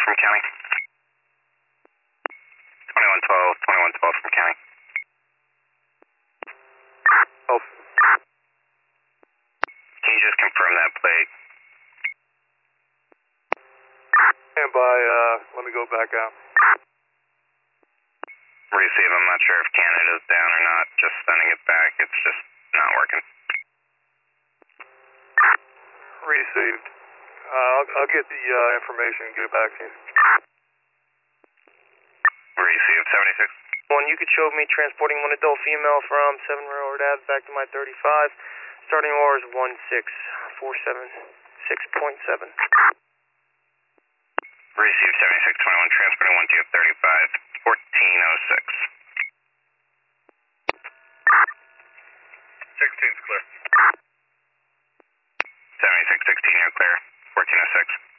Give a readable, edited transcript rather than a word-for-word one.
from county. 2112 from county. Oh. Can you just confirm that plate? Stand by, let me go back out. Receive, I'm not sure if Canada's down or not. Just sending it back, it's just not working. Received. I'll get the information and get it back to you. Received, 76. One, you could show me transporting one adult female from 7 Railroad Ave back to my 35. Starting OR is 16476.7. Received, 7621, transporting 1 to 35, 1406. 16's clear. 7616, you're clear, 1406.